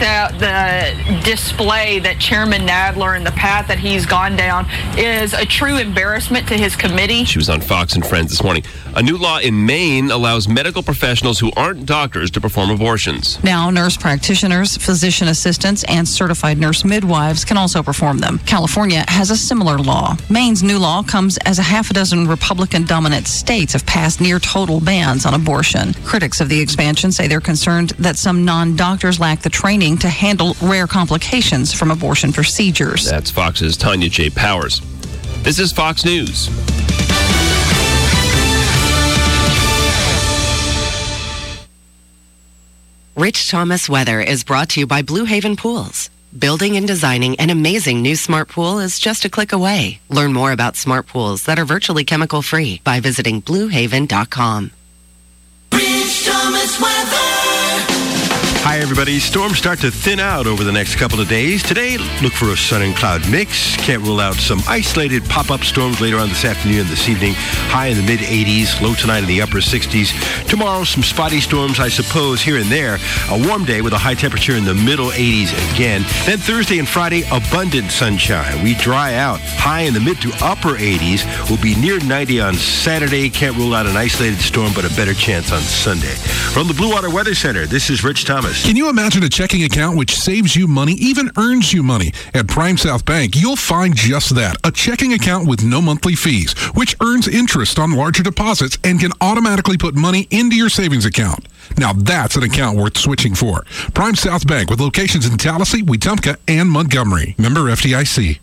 that the display that Chairman Nadler and the path that he's gone down is a true embarrassment to his committee. She was on Fox and Friends this morning. A new law in Maine allows medical professionals who aren't doctors to perform abortions. Now, nurse practitioners, physician assistants, and certified nurse midwives can also perform them. California has a similar law. Maine's new law comes as a half a dozen Republican-dominant states have passed near-total bans on abortion. Critics of the expansion say they're concerned that some non-doctors lack the training to handle rare complications from abortion procedures. That's Fox's Tanya J. Powers. This is Fox News. Rich Thomas weather is brought to you by Blue Haven Pools. Building and designing an amazing new smart pool is just a click away. Learn more about smart pools that are virtually chemical-free by visiting bluehaven.com. Rich Thomas weather. Hi, everybody. Storms start to thin out over the next couple of days. Today, look for a sun and cloud mix. Can't rule out some isolated pop-up storms later on this afternoon and this evening. High in the mid-80s, low tonight in the upper 60s. Tomorrow, some spotty storms, I suppose, here and there. A warm day with a high temperature in the middle 80s again. Then Thursday and Friday, abundant sunshine. We dry out. High in the mid to upper 80s. We'll be near 90 on Saturday. Can't rule out an isolated storm, but a better chance on Sunday. From the Blue Water Weather Center, this is Rich Thomas. Can you imagine a checking account which saves you money, even earns you money? At Prime South Bank, you'll find just that, a checking account with no monthly fees, which earns interest on larger deposits and can automatically put money into your savings account. Now that's an account worth switching for. Prime South Bank with locations in Tallahassee, Wetumpka, and Montgomery. Member FDIC.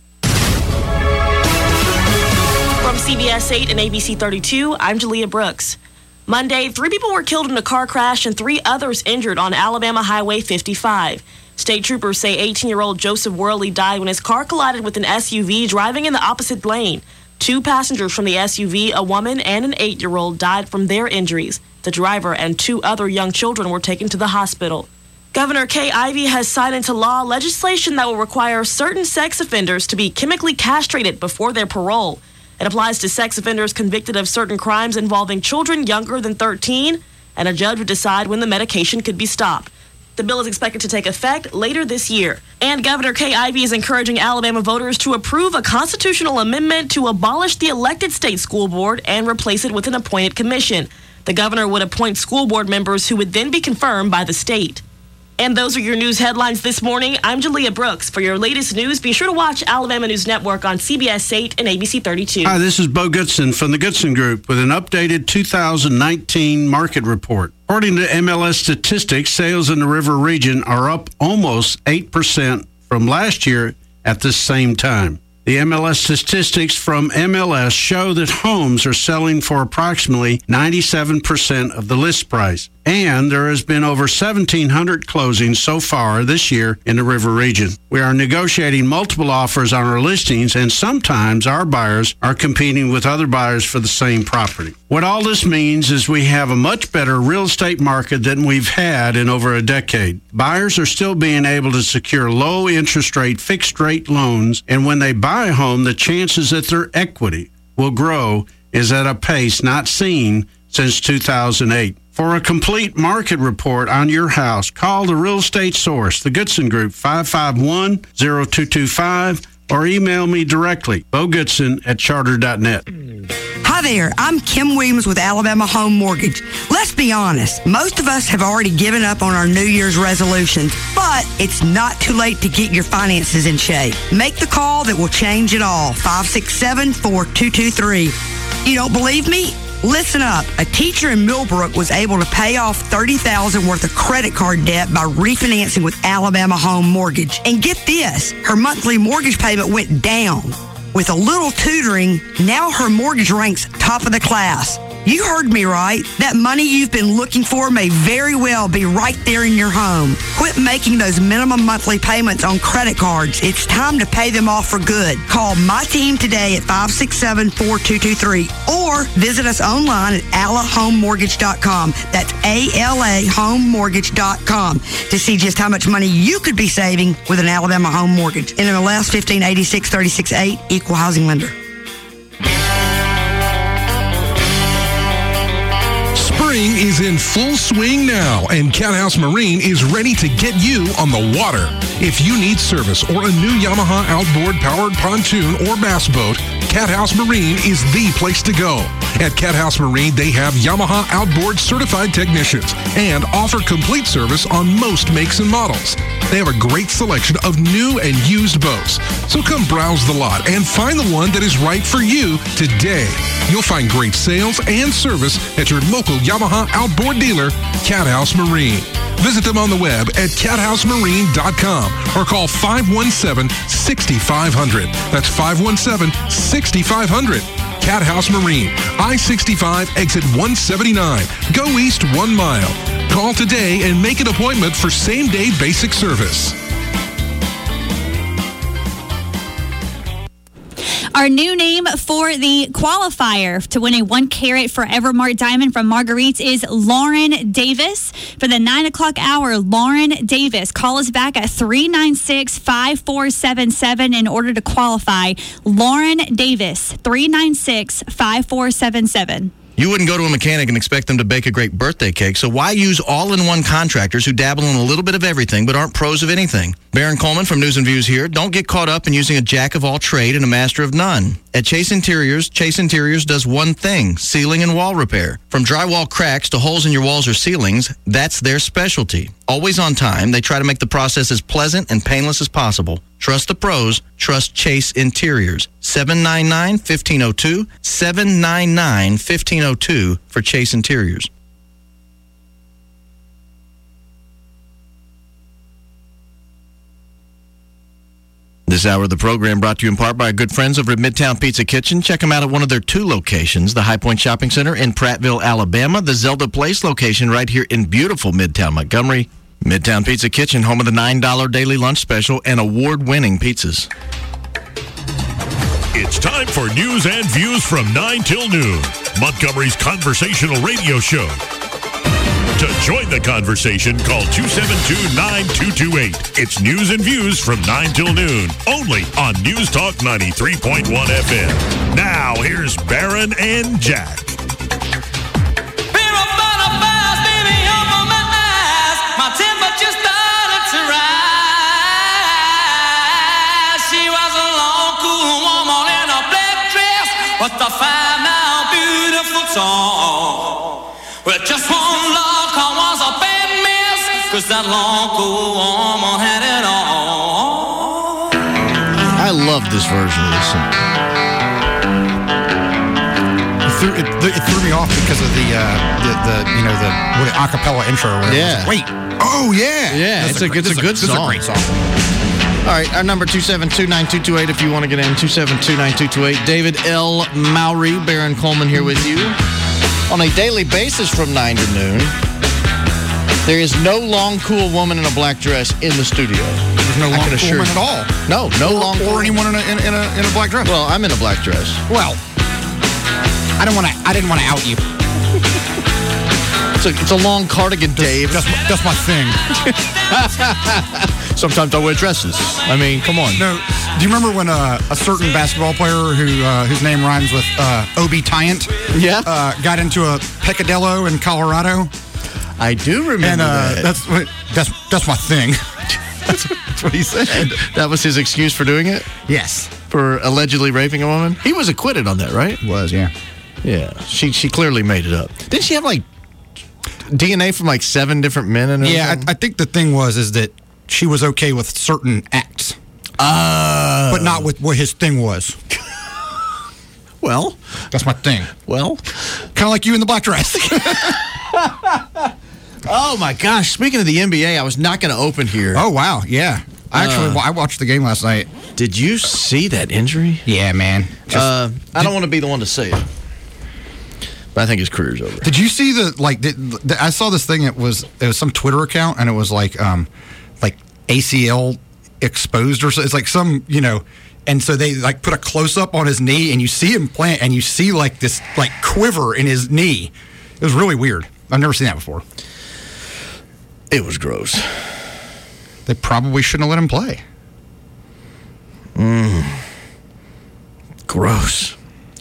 From CBS 8 and ABC 32, I'm Jalea Brooks. Monday, 3 people were killed in a car crash and 3 others injured on Alabama Highway 55. State troopers say 18-year-old Joseph Worley died when his car collided with an SUV driving in the opposite lane. 2 passengers from the SUV, a woman and an 8-year-old, died from their injuries. The driver and 2 other young children were taken to the hospital. Governor Kay Ivey has signed into law legislation that will require certain sex offenders to be chemically castrated before their parole. It applies to sex offenders convicted of certain crimes involving children younger than 13, and a judge would decide when the medication could be stopped. The bill is expected to take effect later this year. And Governor Kay Ivey is encouraging Alabama voters to approve a constitutional amendment to abolish the elected state school board and replace it with an appointed commission. The governor would appoint school board members who would then be confirmed by the state. And those are your news headlines this morning. I'm Jalea Brooks. For your latest news, be sure to watch Alabama News Network on CBS 8 and ABC 32. Hi, this is Bo Goodson from the Goodson Group with an updated 2019 market report. According to MLS statistics, sales in the River region are up almost 8% from last year at the same time. The MLS statistics from MLS show that homes are selling for approximately 97% of the list price. And there has been over 1,700 closings so far this year in the River region. We are negotiating multiple offers on our listings, and sometimes our buyers are competing with other buyers for the same property. What all this means is we have a much better real estate market than we've had in over a decade. Buyers are still being able to secure low interest rate, fixed rate loans, and when they buy a home, the chances that their equity will grow is at a pace not seen since 2008. For a complete market report on your house, call the Real Estate Source, the Goodson Group, 551-0225, or email me directly, bogoodson@charter.net. Hi there, I'm Kim Williams with Alabama Home Mortgage. Let's be honest, most of us have already given up on our New Year's resolutions, but it's not too late to get your finances in shape. Make the call that will change it all, 567-4223. You don't believe me? Listen up. A teacher in Millbrook was able to pay off $30,000 worth of credit card debt by refinancing with Alabama Home Mortgage. And get this, her monthly mortgage payment went down. With a little tutoring, now her mortgage ranks top of the class. You heard me right. That money you've been looking for may very well be right there in your home. Quit making those minimum monthly payments on credit cards. It's time to pay them off for good. Call my team today at 567-4223 or visit us online at alahomemortgage.com. That's ALAhomemortgage.com to see just how much money you could be saving with an Alabama Home Mortgage. NMLS 1586-36-8, Equal Housing Lender. Spring Spring is in full swing now, and Cat House Marine is ready to get you on the water. If you need service or a new Yamaha outboard powered pontoon or bass boat, Cat House Marine is the place to go. At Cat House Marine, they have Yamaha outboard certified technicians and offer complete service on most makes and models. They have a great selection of new and used boats. So come browse the lot and find the one that is right for you today. You'll find great sales and service at your local Yamaha outboard dealer, Cat House Marine. Visit them on the web at cathousemarine.com or call 517-6500. That's 517-6500. Cat House Marine, I-65, exit 179. Go east 1 mile. Call today and make an appointment for same-day basic service. Our new name for the qualifier to win a 1 carat Forever Mart diamond from Marguerite's is Lauren Davis. For the 9 o'clock hour, Lauren Davis. Call us back at 396-5477 in order to qualify. Lauren Davis, 396-5477. You wouldn't go to a mechanic and expect them to bake a great birthday cake, so why use all-in-one contractors who dabble in a little bit of everything but aren't pros of anything? Baron Coleman from News and Views here. Don't get caught up in using a jack of all trade and a master of none. At Chase Interiors does one thing, ceiling and wall repair. From drywall cracks to holes in your walls or ceilings, that's their specialty. Always on time, they try to make the process as pleasant and painless as possible. Trust the pros. Trust Chase Interiors. 799-1502. 799-1502 for Chase Interiors. This hour of the program brought to you in part by our good friends over at Midtown Pizza Kitchen. Check them out at one of their 2 locations, the High Point Shopping Center in Prattville, Alabama, the Zelda Place location right here in beautiful Midtown Montgomery. Midtown Pizza Kitchen, home of the $9 daily lunch special and award-winning pizzas. It's time for News and Views from 9 till noon, Montgomery's conversational radio show. To join the conversation, call 272-9228. It's News and Views from 9 till noon, only on News Talk 93.1 FM. Now, here's Baron and Jack. My temperature started to rise. She was a long, cool woman in a black dress with a fine, now beautiful tongue. With just one look, I was a bad mess, 'cause that long, cool woman had it all. I love this version of this song. It threw me off because of the acapella intro. Where Yeah. Wait. Oh yeah. Yeah, it's a good song. This is a great song. All right, our number 272-9228 if you want to get in, 272-9228. David L. Mowry, Baron Coleman here with you on a daily basis from 9 to noon. There is no long, cool woman in a black dress in the studio. There's no long, cool woman at all. No long, or anyone in a black dress. Well, I'm in a black dress. Well, I didn't want to out you. It's a long cardigan, Dave. That's my thing. Sometimes I wear dresses. I mean, come on. No, do you remember when a certain basketball player whose name rhymes with Obi Tyant? Yeah. Got into a peccadillo in Colorado. I do remember that. That's my thing. That's what he said. That was his excuse for doing it? Yes. For allegedly raping a woman? He was acquitted on that, right? Was, yeah. Yeah. She clearly made it up. Didn't she have DNA from 7 different men in her? Yeah, I think the thing is that she was okay with certain acts. But not with what his thing was. Well, that's my thing. Well, kind of like you in the black dress. Oh my gosh! Speaking of the NBA, I was not going to open here. Oh wow, yeah. I watched the game last night. Did you see that injury? Yeah, man. I don't want to be the one to say it, but I think his career's over. Did you see I saw this thing. It was some Twitter account, and it was like ACL exposed or so. It's like some and so they put a close up on his knee, and you see him plant, and you see this quiver in his knee. It was really weird. I've never seen that before. It was gross. They probably shouldn't have let him play. Gross.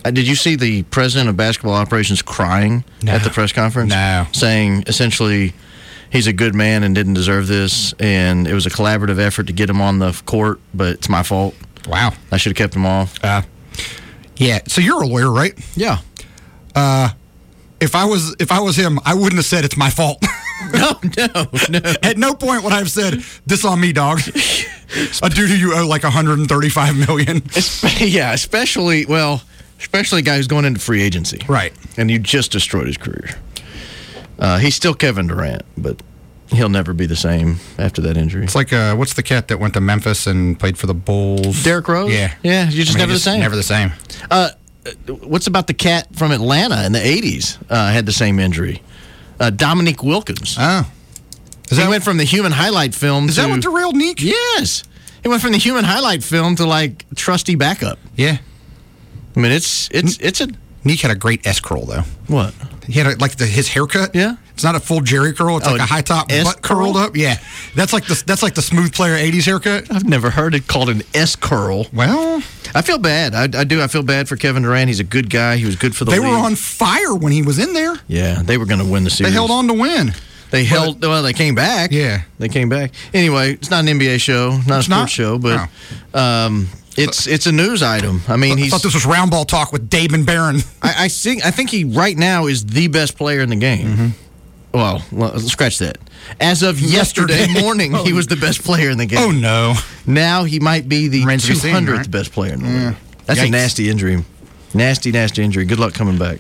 Did you see the president of basketball operations crying at the press conference? No. Saying essentially he's a good man and didn't deserve this, and it was a collaborative effort to get him on the court, but it's my fault. Wow. I should have kept him off. Yeah. So you're a lawyer, right? Yeah. If I was him, I wouldn't have said it's my fault. No. At no point would I have said, this on me, dog. A dude who you owe like $135 million. Yeah, especially a guy who's going into free agency. Right. And you just destroyed his career. He's still Kevin Durant, but he'll never be the same after that injury. It's like, what's the cat that went to Memphis and played for the Bulls? Derrick Rose? Yeah. Yeah, you're just never the same. Never the same. What's about the cat from Atlanta in the 80s had the same injury? Dominique Wilkins. Oh. He went from the human highlight film Is that what derailed Neek? Yes. He went from the human highlight film to, like, trusty backup. Yeah. I mean, it's a... Neek had a great S curl, though. What? He had his haircut. Yeah. It's not a full Jerry curl. It's like a high top butt curled up. Yeah. That's like the smooth player 80s haircut. I've never heard it called an S curl. Well, I feel bad. I do. I feel bad for Kevin Durant. He's a good guy. He was good for the league. They were on fire when he was in there. Yeah, they were going to win the series. They held on to win. They came back. Yeah. They came back. Anyway, it's not an NBA show, not a sports show, but it's a news item. I mean, I thought this was round ball talk with Dave and Barron. I think he right now is the best player in the game. Mm-hmm. Well, scratch that. As of yesterday morning, he was the best player in the game. Oh, no. Now he might be the 200th best player in the league. That's a nasty injury. Nasty injury. Good luck coming back.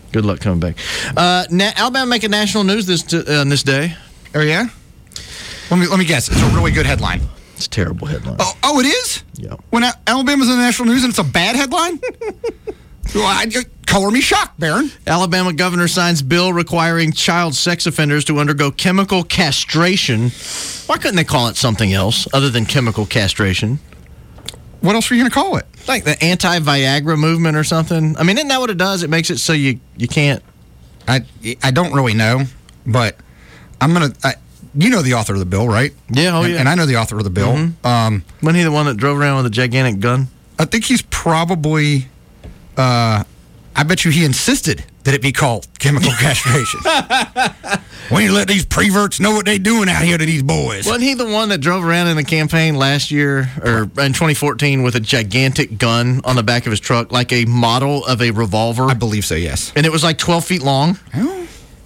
Alabama making national news this day. Oh, yeah? Let me guess. It's a really good headline. It's a terrible headline. Oh, it is? Yeah. When Alabama's in the national news and it's a bad headline? Color me shocked, Barron. Alabama governor signs bill requiring child sex offenders to undergo chemical castration. Why couldn't they call it something else other than chemical castration? What else were you going to call it? Like the anti-Viagra movement or something? I mean, isn't that what it does? It makes it so you can't... I don't really know, but I'm going to... You know the author of the bill, right? Yeah, yeah. And I know the author of the bill. Mm-hmm. Wasn't he the one that drove around with a gigantic gun? I think he's probably... I bet you he insisted that it be called chemical castration. We ain't let these preverts know what they doing out here to these boys. Wasn't he the one that drove around in the campaign last year, or in 2014, with a gigantic gun on the back of his truck, like a model of a revolver? I believe so, yes. And it was like 12 feet long? Oh.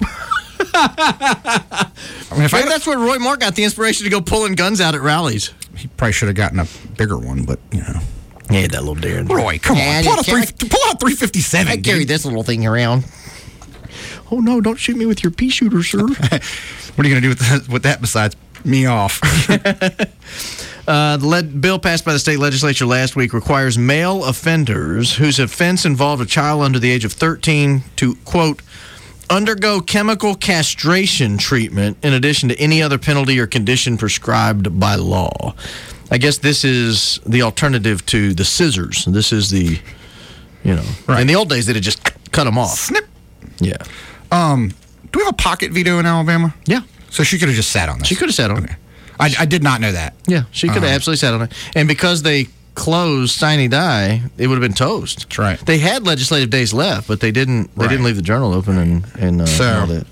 Maybe that's where Roy Moore got the inspiration to go pulling guns out at rallies. He probably should have gotten a bigger one, but, you know. He had that little Darren. Roy, come on. Pull out a 357. I carry this little thing around. Oh, no, don't shoot me with your pea shooter, sir. What are you going to do with that besides me off? The bill passed by the state legislature last week requires male offenders whose offense involved a child under the age of 13 to, quote, undergo chemical castration treatment in addition to any other penalty or condition prescribed by law. I guess this is the alternative to the scissors. This is the, right. In the old days, they'd have just cut them off. Snip. Yeah. Do we have a pocket veto in Alabama? Yeah. So she could have just sat on this. She could have sat on it. I did not know that. Yeah, she could have absolutely sat on it. And because they closed Sine Die, it would have been toast. That's right. They had legislative days left, but they didn't. They didn't leave the journal open and all that.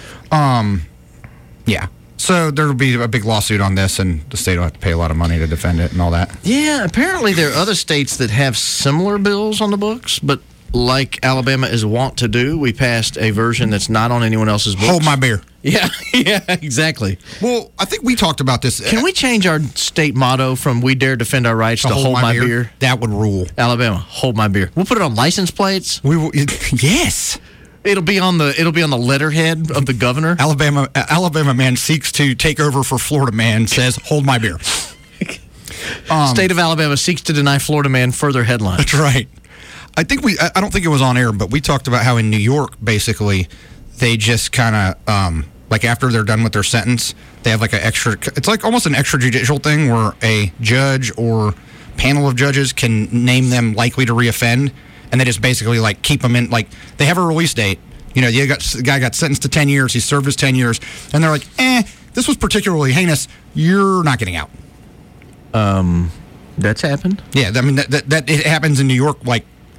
Yeah. So there will be a big lawsuit on this, and the state will have to pay a lot of money to defend it and all that. Yeah, apparently there are other states that have similar bills on the books, but like Alabama is wont to do, we passed a version that's not on anyone else's books. Hold my beer. Yeah, exactly. Well, I think we talked about this. Can we change our state motto from "We dare defend our rights" to "Hold my beer"? That would rule. Alabama, hold my beer. We'll put it on license plates. We will. Yes. It'll be on the letterhead of the governor. Alabama man seeks to take over for Florida man, says, hold my beer. State of Alabama seeks to deny Florida man further headlines. That's right. I don't think it was on air, but we talked about how in New York, basically, they just kind of, like after they're done with their sentence, they have like it's like almost an extrajudicial thing where a judge or panel of judges can name them likely to reoffend. And they just basically like keep them in, like they have a release date. The guy got sentenced to 10 years. He served his 10 years. And they're like, this was particularly heinous. You're not getting out. That's happened? Yeah, I mean, that it happens in New York like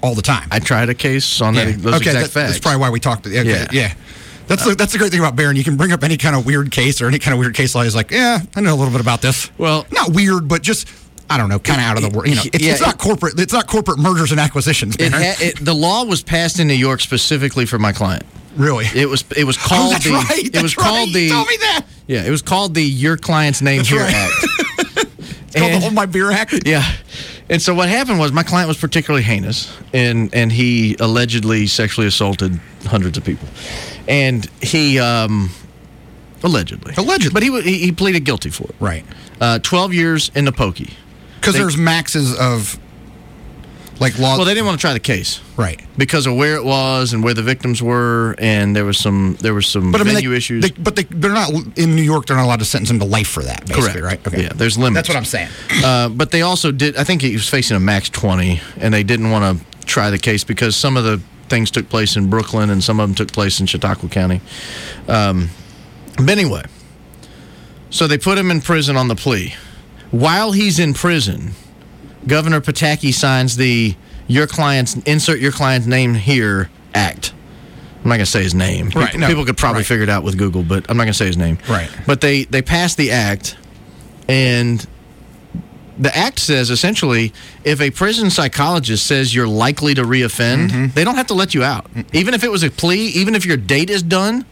all the time. I tried a case on those exact facts. That's probably why we talked. Okay, yeah. That's the great thing about Barron. You can bring up any kind of weird case or any kind of weird case law. He's like, I know a little bit about this. Well, not weird, but just, I don't know, kind of out of the world. It's not corporate. It's not corporate mergers and acquisitions. The law was passed in New York specifically for my client. Really? It was called that's right. It was called You told me that. Yeah, it was called the Your Client's Name Here Act. It's called the Hold My Beer Act. Yeah. And so what happened was my client was particularly heinous, and he allegedly sexually assaulted hundreds of people. And he allegedly, but he pleaded guilty for it. Right. 12 years in the pokey. Because there's maxes of law. Well, they didn't want to try the case, right? Because of where it was and where the victims were, and there was some venue issues. They're not in New York. They're not allowed to sentence him to life for that. Basically, correct? Right? Okay. Yeah, there's limits. That's what I'm saying. But they also did. I think he was facing a max 20, and they didn't want to try the case because some of the things took place in Brooklyn and some of them took place in Chautauqua County. But anyway, so they put him in prison on the plea. While he's in prison, Governor Pataki signs the Insert Your Client's Name Here Act. I'm not going to say his name. Right, People could probably figure it out with Google, but I'm not going to say his name. Right. But they passed the act, and the act says essentially if a prison psychologist says you're likely to reoffend, they don't have to let you out. Even if it was a plea, even if your date is done.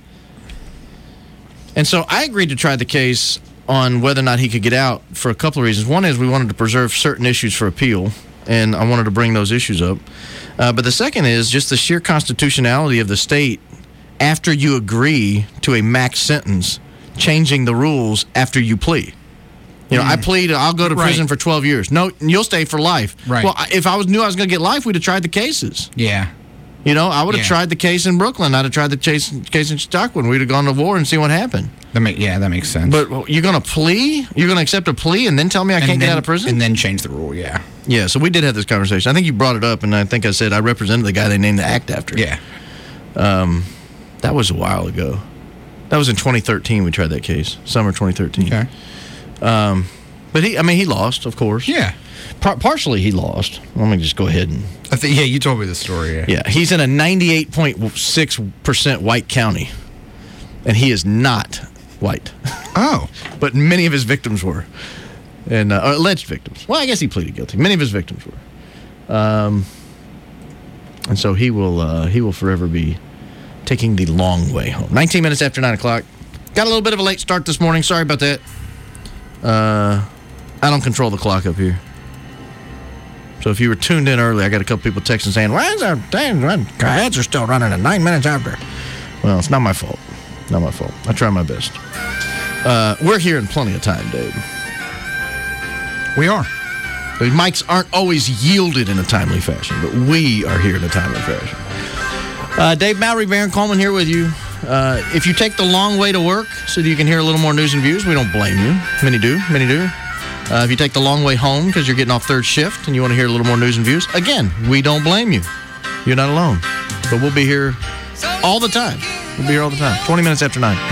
And so I agreed to try the case on whether or not he could get out for a couple of reasons. One is we wanted to preserve certain issues for appeal, and I wanted to bring those issues up. But the second is just the sheer constitutionality of the state after you agree to a max sentence, changing the rules after you plea. I plead, I'll go to prison for 12 years. No, you'll stay for life. Right. Well, if I knew I was going to get life, we'd have tried the cases. Yeah. I would have tried the case in Brooklyn. I'd have tried the case in Chautauqua, and we'd have gone to war and see what happened. That makes sense. But you're going to plea? You're going to accept a plea and then tell me I can't get out of prison? And then change the rule, yeah. Yeah, so we did have this conversation. I think you brought it up, and I think I said I represented the guy they named the act after. Yeah. That was a while ago. That was in 2013 we tried that case, summer 2013. Okay. But he lost, of course. Yeah. Partially he lost. Let me just go ahead and... you told me the story. Yeah, he's in a 98.6% white county, and he is not white. Oh. But many of his victims were, and or alleged victims. Well, I guess he pleaded guilty. Many of his victims were. And so he will forever be taking the long way home. 19 minutes after 9 o'clock. Got a little bit of a late start this morning. Sorry about that. I don't control the clock up here. So if you were tuned in early, I got a couple people texting saying, why is our ads are still running at 9 minutes after? Well, it's not my fault. Not my fault. I try my best. We're here in plenty of time, Dave. We are. The mics aren't always yielded in a timely fashion, but we are here in a timely fashion. Dave Mowry, Barron Coleman here with you. If you take the long way to work so that you can hear a little more news and views, we don't blame you. Many do. If you take the long way home because you're getting off third shift and you want to hear a little more news and views, again, we don't blame you. You're not alone. But we'll be here all the time. 20 minutes after 9.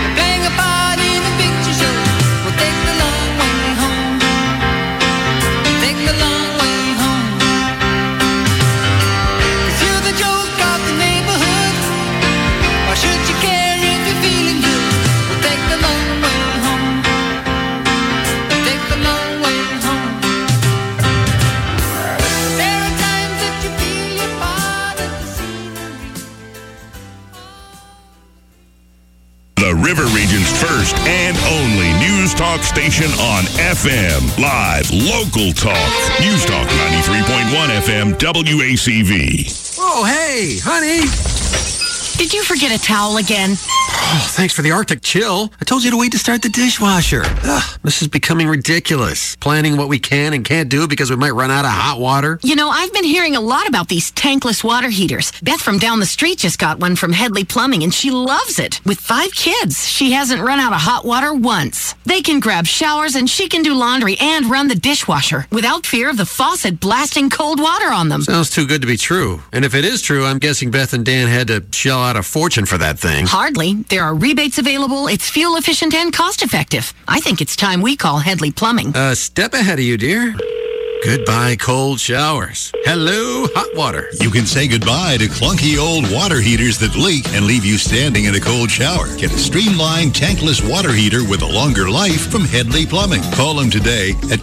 The River Region's first and only news talk station on FM. Live, local talk. News Talk 93.1 FM WACV. Oh, hey, honey. Did you forget a towel again? Oh, thanks for the Arctic chill. I told you to wait to start the dishwasher. Ugh, this is becoming ridiculous. Planning what we can and can't do because we might run out of hot water. You know, I've been hearing a lot about these tankless water heaters. Beth from down the street just got one from Headley Plumbing, and she loves it. With 5 kids, she hasn't run out of hot water once. They can grab showers, and she can do laundry and run the dishwasher without fear of the faucet blasting cold water on them. Sounds too good to be true. And if it is true, I'm guessing Beth and Dan had to shell out a fortune for that thing. Hardly. There are rebates available. It's fuel efficient and cost effective. I think it's time we call Headley Plumbing. Step ahead of you, dear. Goodbye, cold showers. Hello, hot water. You can say goodbye to clunky old water heaters that leak and leave you standing in a cold shower. Get a streamlined tankless water heater with a longer life from Headley Plumbing. Call them today at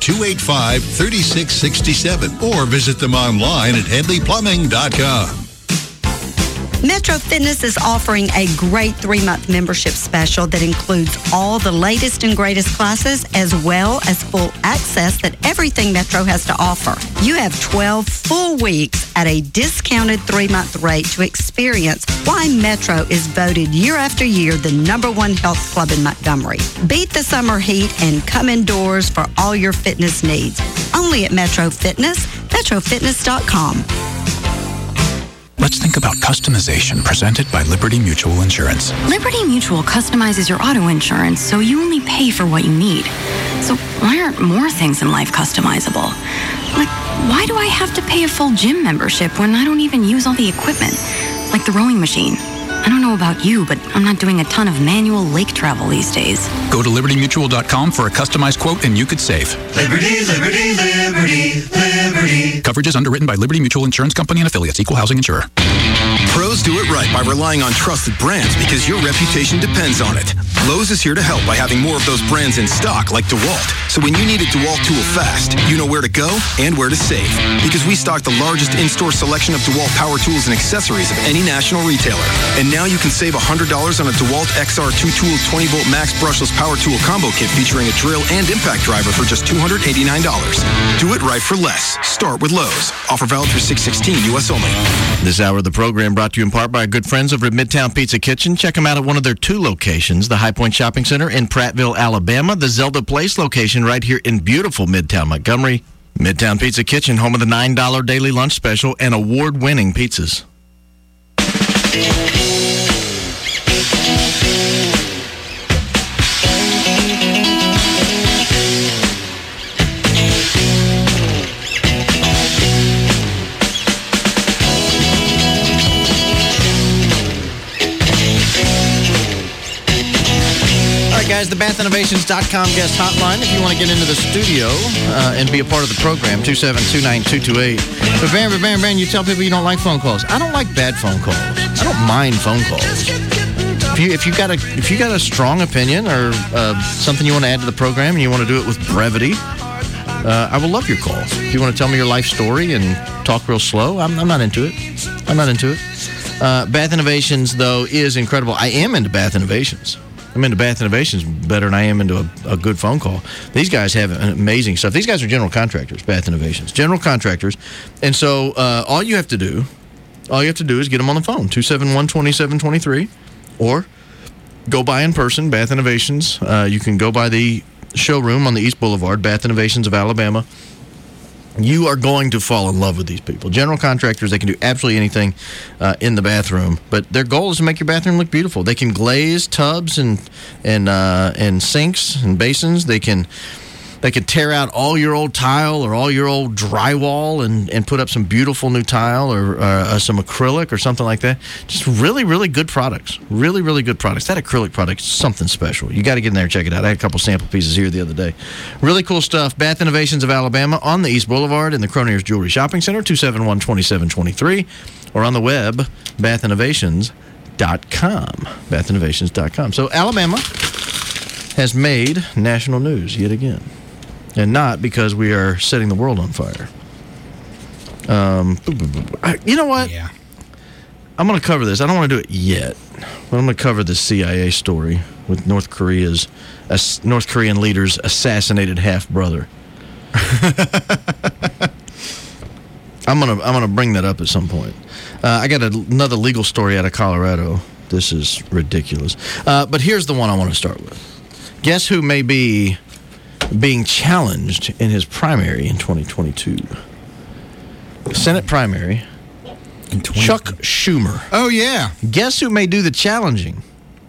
285-3667 or visit them online at headleyplumbing.com. Metro Fitness is offering a great 3-month membership special that includes all the latest and greatest classes as well as full access that everything Metro has to offer. You have 12 full weeks at a discounted 3-month rate to experience why Metro is voted year after year the #1 health club in Montgomery. Beat the summer heat and come indoors for all your fitness needs. Only at Metro Fitness, metrofitness.com. Let's think about customization presented by Liberty Mutual Insurance. Liberty Mutual customizes your auto insurance so you only pay for what you need. So why aren't more things in life customizable? Like, why do I have to pay a full gym membership when I don't even use all the equipment? Like the rowing machine. I don't know about you, but I'm not doing a ton of manual lake travel these days. Go to libertymutual.com for a customized quote and you could save. Liberty, liberty, liberty, liberty. Coverage is underwritten by Liberty Mutual Insurance Company and affiliates, equal housing insurer. Pros do it right by relying on trusted brands because your reputation depends on it. Lowe's is here to help by having more of those brands in stock like DeWalt. So when you need a DeWalt tool fast, you know where to go and where to save. Because we stock the largest in-store selection of DeWalt power tools and accessories of any national retailer. And now you can save $100 on a DeWalt XR 2-tool 20-volt max brushless power tool combo kit featuring a drill and impact driver for just $289. Do it right for less. Start with Lowe's. Offer valid through 6/16, U.S. only. This hour of the program brought to you in part by our good friends over at Midtown Pizza Kitchen. Check them out at one of their 2 locations, the High Point Shopping Center in Prattville, Alabama, the Zelda Place location right here in beautiful Midtown Montgomery. Midtown Pizza Kitchen, home of the $9 daily lunch special and award-winning pizzas. Guys, the BathInnovations.com guest hotline if you want to get into the studio and be a part of the program, 2729228. But Van, you tell people you don't like phone calls. I don't like bad phone calls. I don't mind phone calls. If you got a strong opinion or something you want to add to the program and you want to do it with brevity, I will love your call. If you want to tell me your life story and talk real slow, I'm not into it. Bath Innovations, though, is incredible. I am into Bath Innovations. I'm into Bath Innovations better than I am into a good phone call. These guys have amazing stuff. These guys are general contractors, Bath Innovations. General contractors. And so all you have to do is get them on the phone, 271-2723, or go by in person, Bath Innovations. You can go by the showroom on the East Boulevard, Bath Innovations of Alabama. You are going to fall in love with these people. General contractors, they can do absolutely anything in the bathroom, but their goal is to make your bathroom look beautiful. They can glaze tubs and sinks and basins. They can tear out all your old tile or all your old drywall and put up some beautiful new tile or some acrylic or something like that. Just really, really good products. Really, really good products. That acrylic product is something special. You got to get in there and check it out. I had a couple sample pieces here the other day. Really cool stuff. Bath Innovations of Alabama on the East Boulevard in the Croniers Jewelry Shopping Center, 271-2723, or on the web, bathinnovations.com. Bathinnovations.com. So Alabama has made national news yet again. And not because we are setting the world on fire. You know what? Yeah. I'm going to cover this. I don't want to do it yet. But I'm going to cover the CIA story with North Korean leader's assassinated half-brother. I'm gonna bring that up at some point. I got another legal story out of Colorado. This is ridiculous. But here's the one I want to start with. Guess who may be being challenged in his primary in 2022? Senate primary. Chuck Schumer. Oh, yeah. Guess who may do the challenging?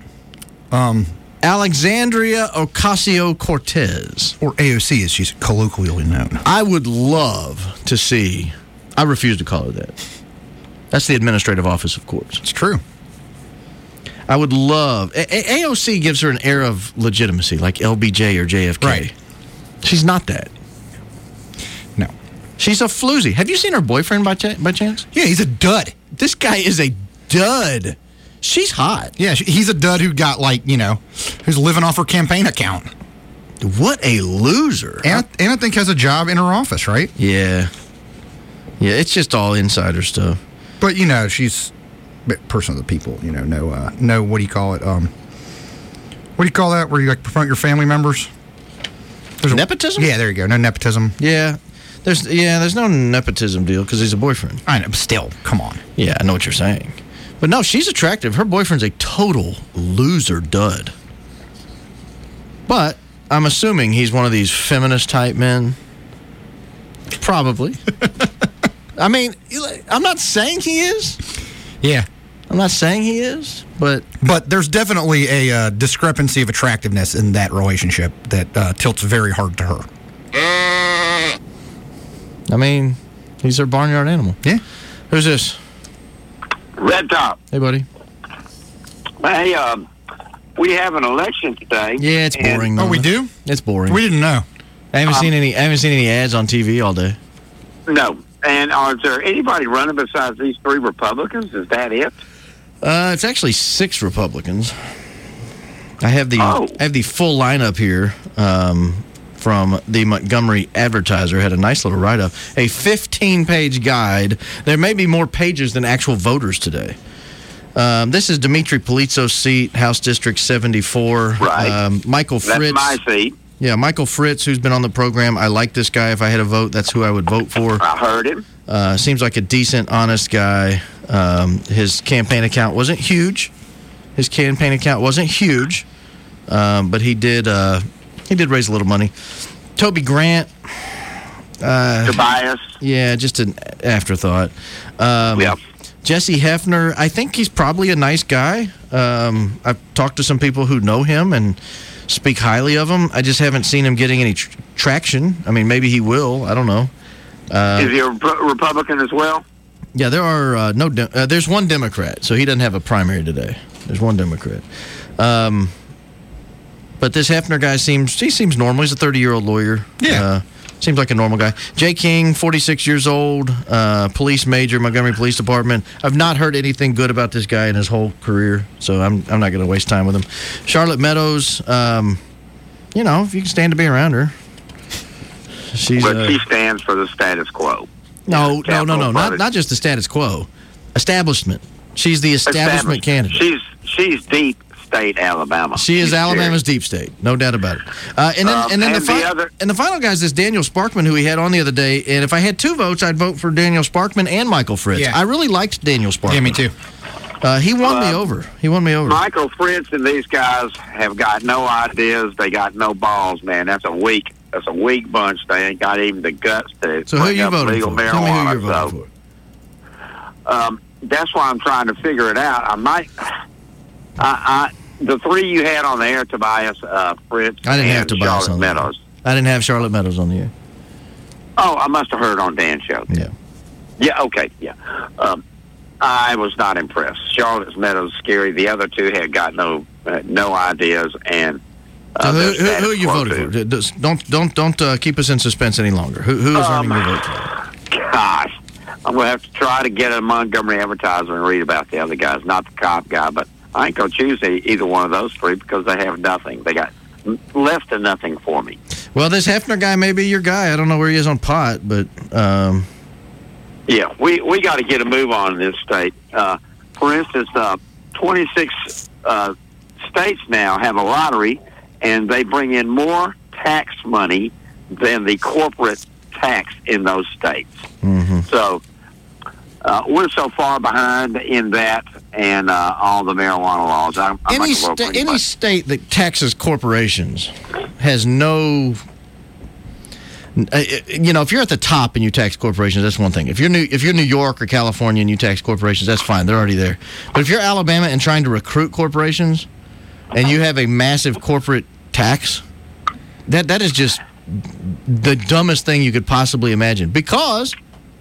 Alexandria Ocasio-Cortez. Or AOC, as she's colloquially known. I would love to see... I refuse to call her that. That's the Administrative Office of Courts. It's true. I would love... AOC gives her an air of legitimacy, like LBJ or JFK. Right. She's not that. No. She's a floozy. Have you seen her boyfriend by chance? Yeah, he's a dud. This guy is a dud. She's hot. Yeah, he's a dud who got, who's living off her campaign account. What a loser. And I think has a job in her office, right? Yeah. Yeah, it's just all insider stuff. But, she's a person of the people, no, what do you call it? What do you call that, where you, promote your family members? Nepotism? Yeah, there you go. No nepotism. Yeah. There's no nepotism deal because he's a boyfriend. I know, but still, come on. Yeah, I know what you're saying. But no, she's attractive. Her boyfriend's a total loser dud. But I'm assuming he's one of these feminist type men. Probably. I mean, I'm not saying he is. Yeah. I'm not saying he is, but there's definitely a discrepancy of attractiveness in that relationship that tilts very hard to her. I mean, he's their barnyard animal. Yeah. Who's this? Red Top. Hey, buddy. Hey, we have an election today. Yeah, it's boring. Oh, we do? It's boring. We didn't know. I haven't seen any ads on TV all day. No. And is there anybody running besides these three Republicans? Is that it? It's actually 6 Republicans. I have the full lineup here from the Montgomery Advertiser. Had a nice little write-up. A 15-page guide. There may be more pages than actual voters today. This is Dimitri Politzo's seat, House District 74. Right. Michael Fritz. That's my seat. Yeah, Michael Fritz, who's been on the program. I like this guy. If I had a vote, that's who I would vote for. I heard him. Seems like a decent, honest guy. His campaign account wasn't huge. But he did raise a little money. Toby Grant. Tobias. Yeah, just an afterthought. Jesse Hefner, I think he's probably a nice guy. I've talked to some people who know him and speak highly of him. I just haven't seen him getting any traction. I mean, maybe he will. I don't know. Is he a Republican as well? Yeah, there are there's one Democrat, so he doesn't have a primary today. There's one Democrat. But this Hefner guy seems normal. He's a 30-year-old lawyer. Yeah. Seems like a normal guy. Jay King, 46 years old, police major, Montgomery Police Department. I've not heard anything good about this guy in his whole career, so I'm not going to waste time with him. Charlotte Meadows, if you can stand to be around her. But she stands for the status quo. No, not just the status quo. Establishment. She's the establishment candidate. She's deep state Alabama. She is Alabama's deep state, no doubt about it. And then the final guy is this Daniel Sparkman, who we had on the other day. And if I had 2 votes, I'd vote for Daniel Sparkman and Michael Fritz. Yeah. I really liked Daniel Sparkman. Yeah, me too. He won me over. Michael Fritz and these guys have got no ideas. They got no balls, man. That's a weak bunch. They ain't got even the guts to so who you voting legal for? marijuana. Tell me who you're voting for. That's why I'm trying to figure it out. The 3 you had on the air, Tobias, Fritz, I didn't have and Tobias Charlotte on the air. Meadows. I didn't have Charlotte Meadows on the air. Oh, I must have heard on Dan's show. Yeah. Yeah, okay, yeah. I was not impressed. Charlotte Meadows scary. The other 2 had got no ideas, and so who are you voting for? Don't keep us in suspense any longer. Who is earning your vote? Gosh, I'm going to have to try to get a Montgomery Advertiser and read about the other guys, not the cop guy, but I ain't going to choose either one of those 3 because they have nothing. They got less than nothing for me. Well, this Hefner guy may be your guy. I don't know where he is on pot, but... Yeah, we got to get a move on in this state. For instance, 26 states now have a lottery, and they bring in more tax money than the corporate tax in those states. Mm-hmm. So we're so far behind in that and all the marijuana laws. Any state that taxes corporations has no... if you're at the top and you tax corporations, that's one thing. If you're New York or California and you tax corporations, that's fine. They're already there. But if you're Alabama and trying to recruit corporations and you have a massive corporate tax, that is just the dumbest thing you could possibly imagine. Because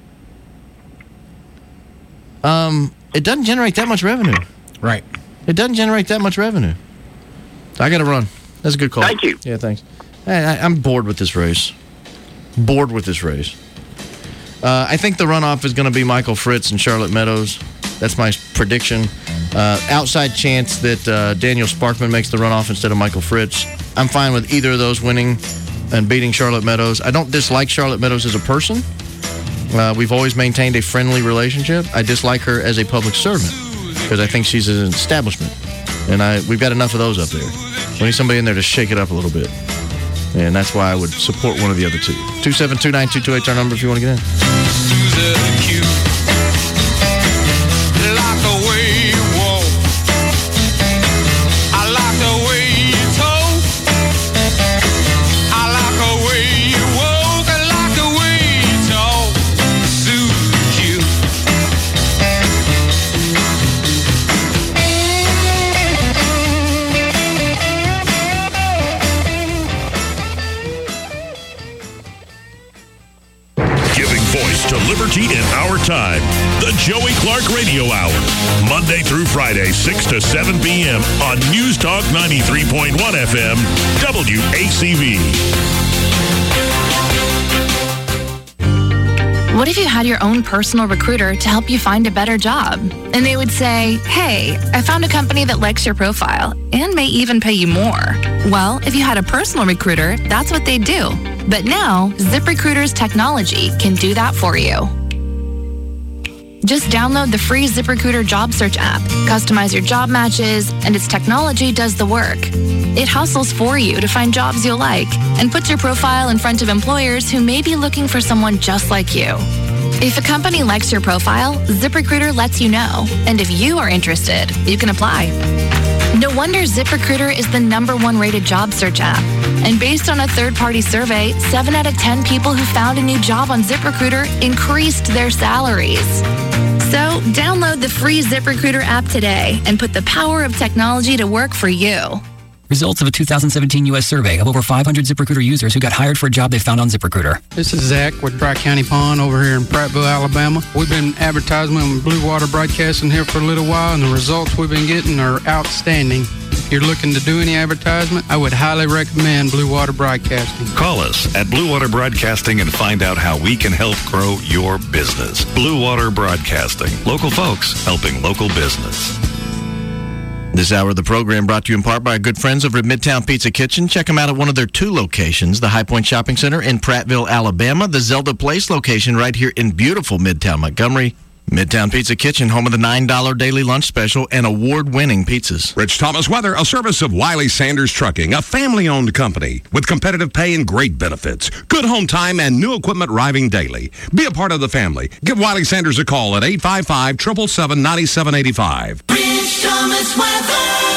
it doesn't generate that much revenue. Right. It doesn't generate that much revenue. I got to run. That's a good call. Thank you. Yeah, thanks. I'm bored with this race. I think the runoff is going to be Michael Fritz and Charlotte Meadows. That's my prediction. Outside chance that Daniel Sparkman makes the runoff instead of Michael Fritz. I'm fine with either of those winning and beating Charlotte Meadows. I don't dislike Charlotte Meadows as a person. We've always maintained a friendly relationship. I dislike her as a public servant because I think she's an establishment. And we've got enough of those up there. We need somebody in there to shake it up a little bit. And that's why I would support one of the other two. 272-9228 is our number if you want to get in. To liberty in our time. The Joey Clark Radio Hour. Monday through Friday, 6 to 7 p.m. on News Talk 93.1 FM, WACV. What if you had your own personal recruiter to help you find a better job? And they would say, hey, I found a company that likes your profile and may even pay you more. Well, if you had a personal recruiter, that's what they'd do. But now, ZipRecruiter's technology can do that for you. Just download the free ZipRecruiter job search app, customize your job matches, and its technology does the work. It hustles for you to find jobs you'll like and puts your profile in front of employers who may be looking for someone just like you. If a company likes your profile, ZipRecruiter lets you know. And if you are interested, you can apply. No wonder ZipRecruiter is the #1 rated job search app. And based on a third-party survey, 7 out of 10 people who found a new job on ZipRecruiter increased their salaries. So download the free ZipRecruiter app today and put the power of technology to work for you. Results of a 2017 U.S. survey of over 500 ZipRecruiter users who got hired for a job they found on ZipRecruiter. This is Zach with Dry County Pond over here in Prattville, Alabama. We've been advertising on Blue Water Broadcasting here for a little while, and the results we've been getting are outstanding. If you're looking to do any advertisement, I would highly recommend Blue Water Broadcasting. Call us at Blue Water Broadcasting and find out how we can help grow your business. Blue Water Broadcasting. Local folks helping local business. This hour of the program brought to you in part by our good friends over at Midtown Pizza Kitchen. Check them out at one of their 2 locations, the High Point Shopping Center in Prattville, Alabama, the Zelda Place location right here in beautiful Midtown Montgomery. Midtown Pizza Kitchen, home of the $9 daily lunch special and award-winning pizzas. Rich Thomas Weather, a service of Wiley Sanders Trucking, a family-owned company with competitive pay and great benefits. Good home time and new equipment arriving daily. Be a part of the family. Give Wiley Sanders a call at 855-777-9785. Rich Thomas Weather.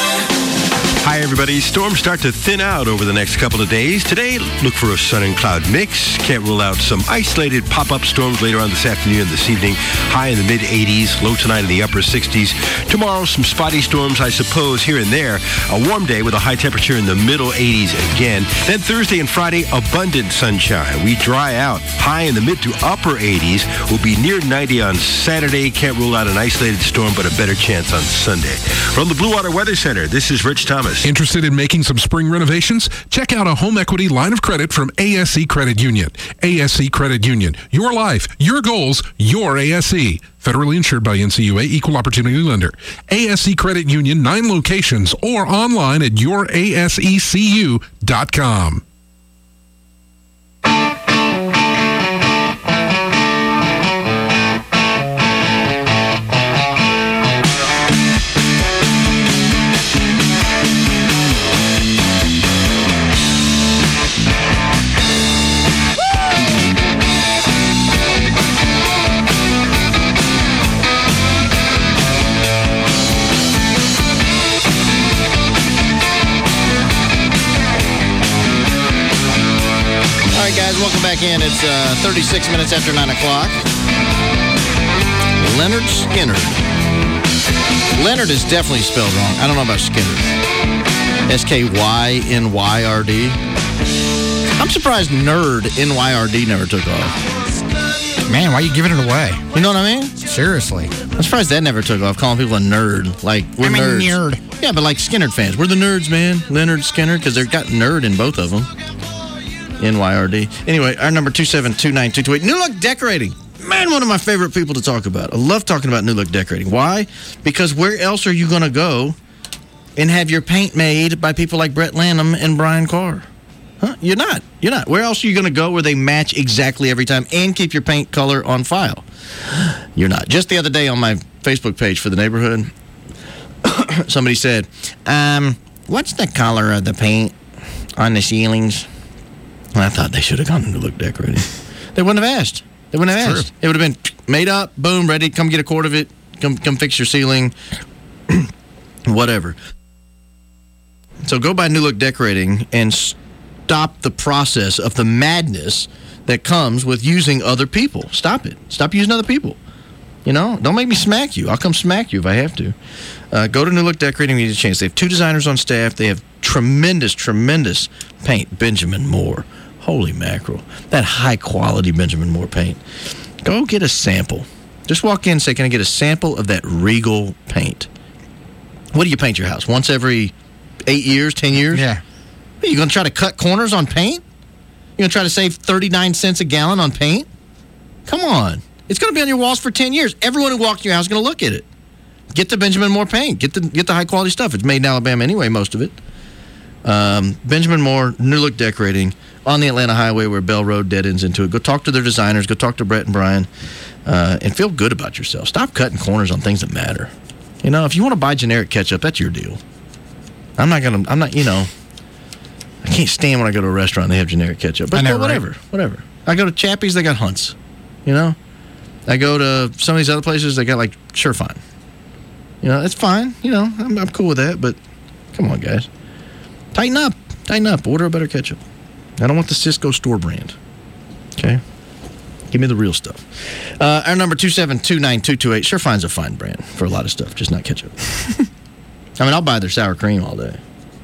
Hi, everybody. Storms start to thin out over the next couple of days. Today, look for a sun and cloud mix. Can't rule out some isolated pop-up storms later on this afternoon and this evening. High in the mid-80s, low tonight in the upper 60s. Tomorrow, some spotty storms, I suppose, here and there. A warm day with a high temperature in the middle 80s again. Then Thursday and Friday, abundant sunshine. We dry out. High in the mid to upper 80s. Will be near 90 on Saturday. Can't rule out an isolated storm, but a better chance on Sunday. From the Blue Water Weather Center, this is Rich Thomas. Interested in making some spring renovations? Check out a home equity line of credit from ASE Credit Union. ASE Credit Union. Your life, your goals, your ASE. Federally insured by NCUA, Equal Opportunity Lender. ASE Credit Union, 9 locations, or online at yourasecu.com. Welcome back in. It's 36 minutes after 9 o'clock. Leonard Skinner. Leonard is definitely spelled wrong. I don't know about Skinner. S-K-Y-N-Y-R-D. I'm surprised Nerd, N-Y-R-D, never took off. Man, why are you giving it away? You know what I mean? Seriously. I'm surprised that never took off, calling people a nerd. Like, we're nerds. Nerd. Yeah, but like Skinner fans. We're the nerds, man. Leonard Skinner, because they've got nerd in both of them. NYRD. Anyway, our number 2729228. New Look Decorating. Man, one of my favorite people to talk about. I love talking about New Look Decorating. Why? Because where else are you going to go and have your paint made by people like Brett Lanham and Brian Carr? Huh? You're not. Where else are you going to go where they match exactly every time and keep your paint color on file? You're not. Just the other day on my Facebook page for the neighborhood, somebody said, what's the color of the paint on the ceilings? And I thought they should have gone to New Look Decorating. They wouldn't have asked. It would have been made up, boom, ready, come get a quart of it, come fix your ceiling, whatever. So go by New Look Decorating and stop the process of the madness that comes with using other people. Stop it. Stop using other people. Don't make me smack you. I'll come smack you if I have to. Go to New Look Decorating when you get a chance. They have 2 designers on staff. They have tremendous paint. Benjamin Moore. Holy mackerel. That high-quality Benjamin Moore paint. Go get a sample. Just walk in and say, can I get a sample of that Regal paint? What do you paint your house? Once every 8 years, 10 years? Yeah. Are you going to try to cut corners on paint? You're going to try to save 39 cents a gallon on paint? Come on. It's going to be on your walls for 10 years. Everyone who walks in your house is going to look at it. Get the Benjamin Moore paint. Get the high-quality stuff. It's made in Alabama anyway, most of it. Benjamin Moore, New Look Decorating, on the Atlanta Highway where Bell Road dead ends into it. Go talk to their designers. Go talk to Brett and Brian, and feel good about yourself. Stop cutting corners on things that matter. If you want to buy generic ketchup, that's your deal. I can't stand when I go to a restaurant and they have generic ketchup. But whatever. I go to Chappie's, they got Hunt's. I go to some of these other places, they got like Surefine. It's fine. I'm cool with that, but come on, guys. Tighten up. Order a better ketchup. I don't want the Cisco store brand. Okay? Give me the real stuff. Our number 2729228. Surefine's a fine brand for a lot of stuff, just not ketchup. I'll buy their sour cream all day.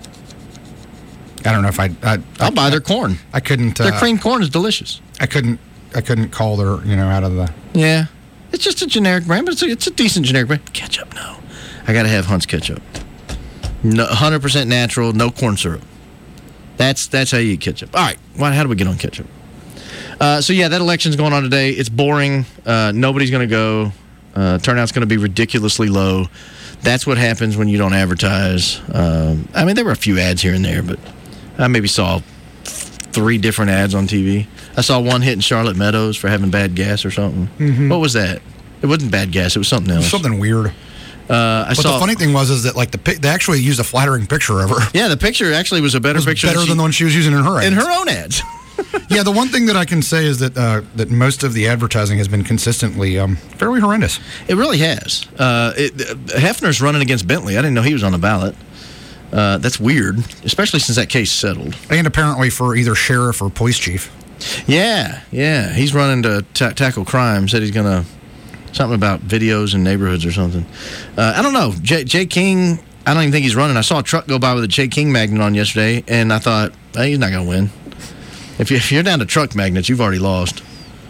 I don't know if I'll buy their corn. I couldn't. Their cream corn is delicious. I couldn't call their, out of the. Yeah. It's just a generic brand, but it's a decent generic brand. Ketchup, no. I got to have Hunt's ketchup. No, 100% natural, no corn syrup. That's how you eat ketchup. All right. How do we get on ketchup? That election's going on today. It's boring. Nobody's going to go. Turnout's going to be ridiculously low. That's what happens when you don't advertise. There were a few ads here and there, but I maybe saw 3 different ads on TV. I saw one hitting Charlotte Meadows for having bad gas or something. Mm-hmm. What was that? It wasn't bad gas. It was something else. Something weird. The funny thing was that they actually used a flattering picture of her. Yeah, the picture actually was a better picture. Better than the one she was using in her ads. In her own ads. Yeah, the one thing that I can say is that most of the advertising has been consistently fairly horrendous. It really has. Hefner's running against Bentley. I didn't know he was on the ballot. That's weird, especially since that case settled. And apparently for either sheriff or police chief. Yeah. He's running to tackle crime. Said he's going to... Something about videos in neighborhoods or something. I don't know. Jay King, I don't even think he's running. I saw a truck go by with a Jay King magnet on yesterday, and I thought, hey, he's not going to win. If you're down to truck magnets, you've already lost.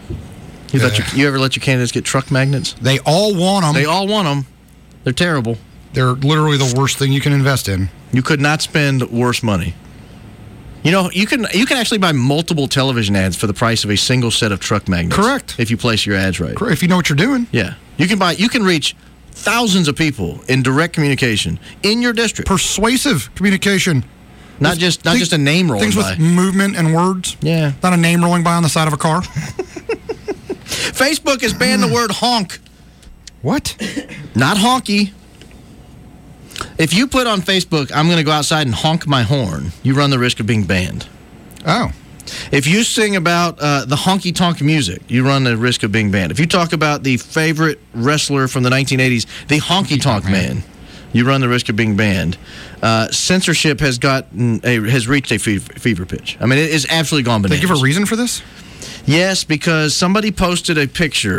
You ever let your candidates get truck magnets? They all want them. They're terrible. They're literally the worst thing you can invest in. You could not spend worse money. You can actually buy multiple television ads for the price of a single set of truck magnets. Correct. If you place your ads right. Correct. If you know what you're doing. Yeah. You can reach thousands of people in direct communication in your district. Persuasive communication. Not just a name rolling things by. Things with movement and words. Yeah. Not a name rolling by on the side of a car. Facebook has banned the word honk. What? Not honky. If you put on Facebook, I'm going to go outside and honk my horn, you run the risk of being banned. Oh. If you sing about the honky-tonk music, you run the risk of being banned. If you talk about the favorite wrestler from the 1980s, the honky-tonk man, you run the risk of being banned. Censorship has reached a fever pitch. I mean, it is absolutely gone bananas. They give a reason for this? Yes, because somebody posted a picture.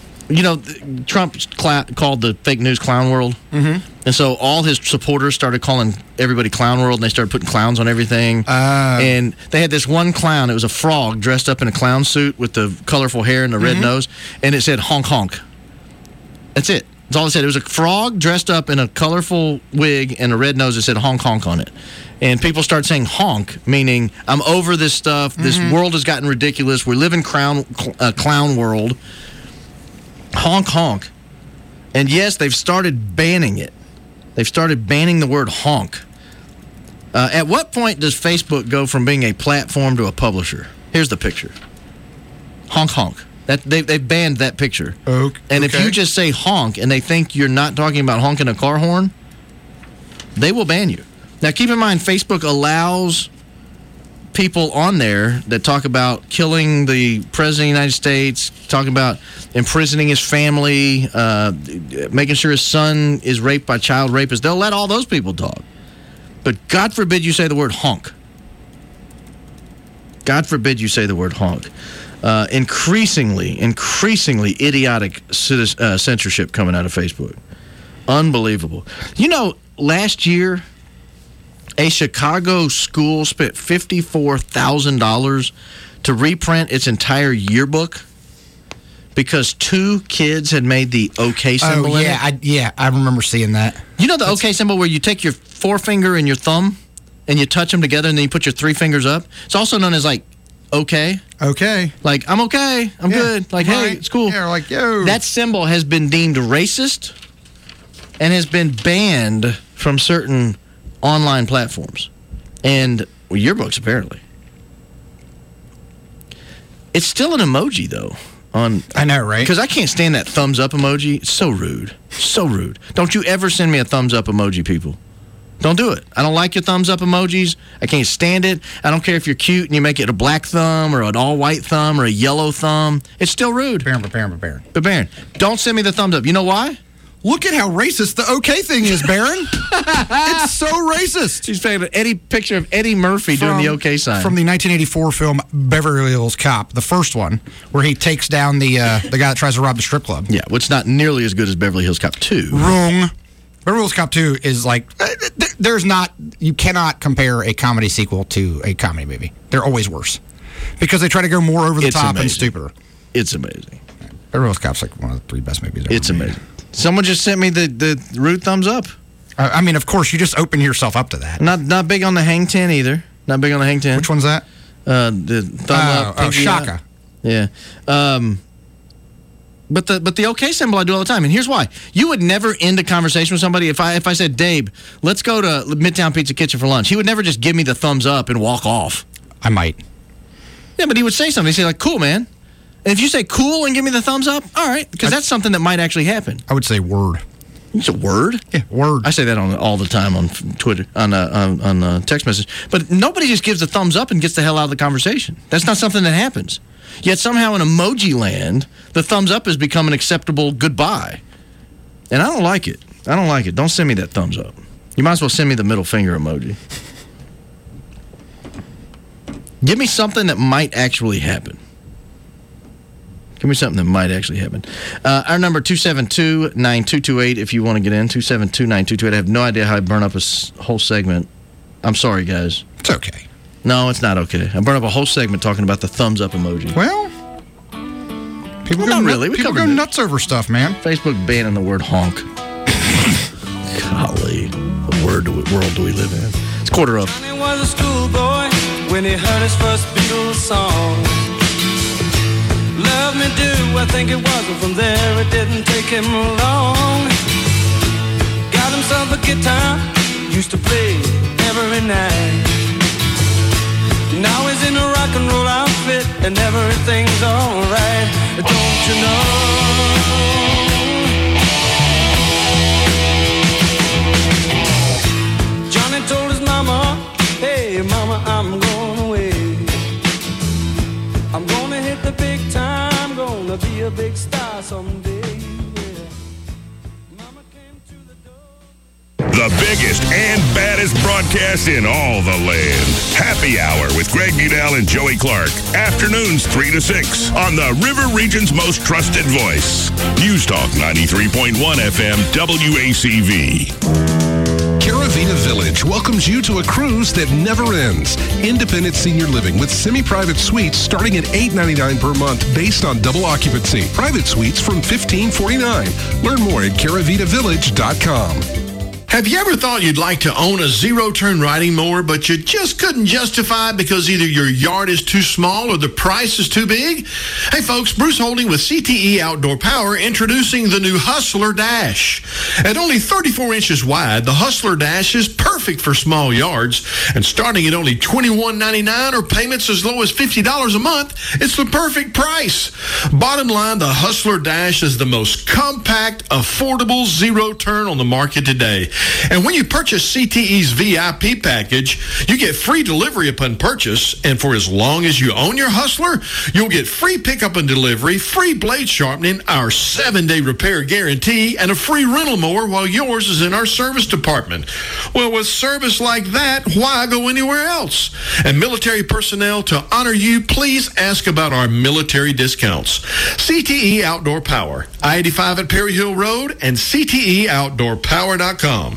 Trump called the fake news clown world. Mm-hmm. And so all his supporters started calling everybody clown world, and they started putting clowns on everything. And they had this one clown. It was a frog dressed up in a clown suit with the colorful hair and the red nose, and it said honk honk. That's it. That's all it said. It was a frog dressed up in a colorful wig and a red nose that said honk honk on it. And people start saying honk, meaning I'm over this stuff. This world has gotten ridiculous. We live in clown world. Honk, honk. And yes, they've started banning it. They've started banning the word honk. At what point does Facebook go from being a platform to a publisher? Here's the picture. Honk, honk. They've banned that picture. Okay. And if you just say honk and they think you're not talking about honking a car horn, they will ban you. Now, keep in mind, Facebook allows people on there that talk about killing the president of the United States, talking about imprisoning his family, making sure his son is raped by child rapists. They'll let all those people talk. But God forbid you say the word honk. God forbid you say the word honk. Increasingly idiotic censorship coming out of Facebook. Unbelievable. You know, last year, a Chicago school spent $54,000 to reprint its entire yearbook because 2 kids had made the OK symbol in it. I remember seeing that. You know the OK symbol where you take your forefinger and your thumb and you touch them together and then you put your 3 fingers up? It's also known as like okay. Okay. Like, I'm okay. I'm good. Like, hey, it's cool. Yeah, like, yo. That symbol has been deemed racist and has been banned from certain online platforms. And yearbooks, apparently. It's still an emoji, though. I know, right? Because I can't stand that thumbs up emoji. It's so rude. So rude. Don't you ever send me a thumbs up emoji, people. Don't do it. I don't like your thumbs up emojis. I can't stand it. I don't care if you're cute and you make it a black thumb or an all-white thumb or a yellow thumb. It's still rude. But Baron, don't send me the thumbs up. You know why? Look at how racist the OK thing is, Baron. It's so racist. She's favorite picture of Eddie Murphy doing the OK sign. From the 1984 film Beverly Hills Cop, the first one, where he takes down the guy that tries to rob the strip club. Yeah, which is not nearly as good as Beverly Hills Cop 2. Wrong. Beverly Hills Cop 2 is like, you cannot compare a comedy sequel to a comedy movie. They're always worse. Because they try to go more over the top and stupider. It's amazing. Beverly Hills Cop's like one of the 3 best movies ever. It's amazing. Someone just sent me the rude thumbs up. I mean, of course, you just open yourself up to that. Not big on the hang 10 either. Not big on the hang 10. Which one's that? The thumb up. Shaka. Out. Yeah. But the OK symbol I do all the time, and here's why. You would never end a conversation with somebody if I said, Dave, let's go to Midtown Pizza Kitchen for lunch. He would never just give me the thumbs up and walk off. I might. Yeah, but he would say something. He'd say like, cool, man. And if you say cool and give me the thumbs up, all right, because that's something that might actually happen. I would say word. It's a word? Yeah, word. I say that all the time on Twitter, on text message. But nobody just gives a thumbs up and gets the hell out of the conversation. That's not something that happens. Yet somehow in emoji land, the thumbs up has become an acceptable goodbye. And I don't like it. Don't send me that thumbs up. You might as well send me the middle finger emoji. Give me something that might actually happen. Our number, 272-9228, if you want to get in. 272-9228. I have no idea how I burn up a whole segment. I'm sorry, guys. It's okay. No, it's not okay. I burned up a whole segment talking about the thumbs up emoji. Well, people go nuts over stuff, man. Facebook banning the word honk. Golly, what world do we live in? It's 4:15. Johnny was a schoolboy when he heard his first Beatles song. Love me do, I think it was, and from there it didn't take him long. Got himself a guitar, used to play every night. Now he's in a rock and roll outfit and everything's alright. Don't you know? Johnny told his mama, hey mama, I'm going away. I'm gonna hit the big time, gonna be a big star someday. The biggest and baddest broadcast in all the land. Happy Hour with Greg Udell and Joey Clark. Afternoons 3 to 6 on the River Region's most trusted voice. News Talk 93.1 FM WACV. Caravita Village welcomes you to a cruise that never ends. Independent senior living with semi-private suites starting at $8.99 per month based on double occupancy. Private suites from $15.49. Learn more at caravitavillage.com. Have you ever thought you'd like to own a zero-turn riding mower, but you just couldn't justify it because either your yard is too small or the price is too big? Hey folks, Bruce Holding with CTE Outdoor Power introducing the new Hustler Dash. At only 34 inches wide, the Hustler Dash is perfect for small yards, and starting at only $21.99 or payments as low as $50 a month, it's the perfect price. Bottom line, the Hustler Dash is the most compact, affordable zero-turn on the market today. And when you purchase CTE's VIP package, you get free delivery upon purchase. And for as long as you own your Hustler, you'll get free pickup and delivery, free blade sharpening, our 7-day repair guarantee, and a free rental mower while yours is in our service department. Well, with service like that, why go anywhere else? And military personnel, to honor you, please ask about our military discounts. CTE Outdoor Power, I-85 at Perry Hill Road, and CTEOutdoorPower.com.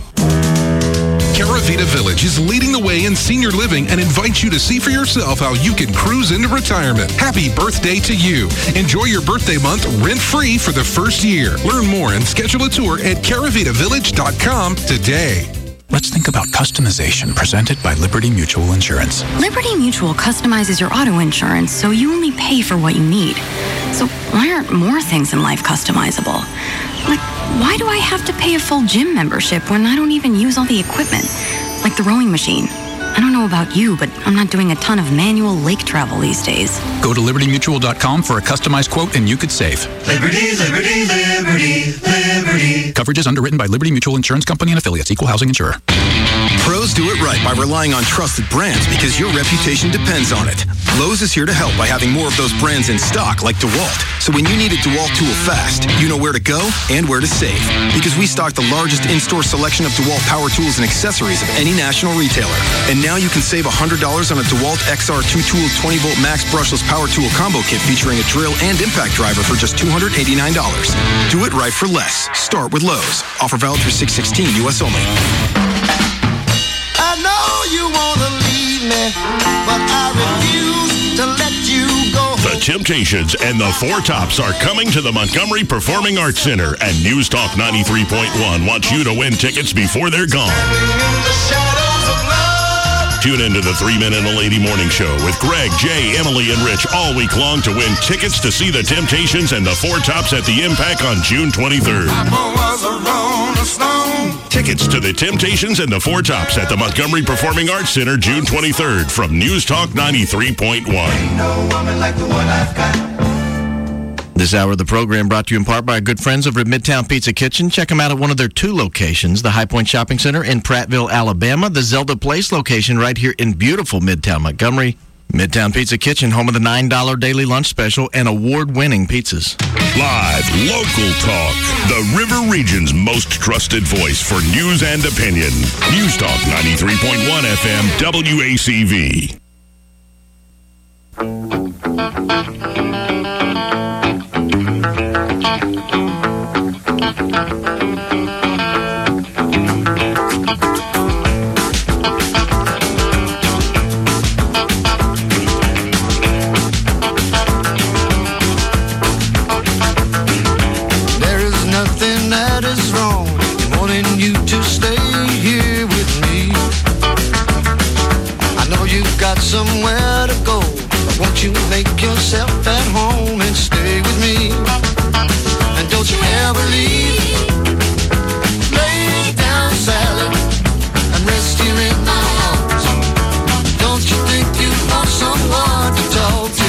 Caravita Village is leading the way in senior living and invites you to see for yourself how you can cruise into retirement. Happy birthday to you. Enjoy your birthday month rent-free for the first year. Learn more and schedule a tour at caravitavillage.com today. Let's think about customization presented by Liberty Mutual Insurance. Liberty Mutual customizes your auto insurance so you only pay for what you need. So why aren't more things in life customizable? Like, why do I have to pay a full gym membership when I don't even use all the equipment? Like the rowing machine. I don't know about you, but I'm not doing a ton of manual lake travel these days. Go to libertymutual.com for a customized quote and you could save. Liberty, liberty, liberty, liberty. Coverage is underwritten by Liberty Mutual Insurance Company and affiliates, equal housing insurer. Pros do it right by relying on trusted brands because your reputation depends on it. Lowe's is here to help by having more of those brands in stock like DeWalt. So when you need a DeWalt tool fast, you know where to go and where to save. Because we stock the largest in-store selection of DeWalt power tools and accessories of any national retailer. And now you can save $100 on a DeWalt XR 2-tool 20-volt max brushless power tool combo kit featuring a drill and impact driver for just $289. Do it right for less. Start with Lowe's. Offer valid through 6/16, U.S. only. I know you want to leave me, but I refuse to let you go. The Temptations and the Four Tops are coming to the Montgomery Performing Arts Center, and News Talk 93.1 wants you to win tickets before they're gone. Tune into the 3 Men and a Lady Morning Show with Greg, Jay, Emily, and Rich all week long to win tickets to see the Temptations and the Four Tops at the Impact on June 23rd. Tickets to the Temptations and the Four Tops at the Montgomery Performing Arts Center June 23rd from News Talk 93.1. This hour of the program brought to you in part by our good friends over at Midtown Pizza Kitchen. Check them out at one of their 2 locations, the High Point Shopping Center in Prattville, Alabama, the Zelda Place location right here in beautiful Midtown Montgomery. Midtown Pizza Kitchen, home of the $9 daily lunch special and award-winning pizzas. Live, local talk. The River Region's most trusted voice for news and opinion. News Talk 93.1 FM, WACV. Somewhere to go, but won't you make yourself at home and stay with me? And don't you ever leave. Lay down, Sally, and rest here in my arms. Don't you think you want someone to talk to?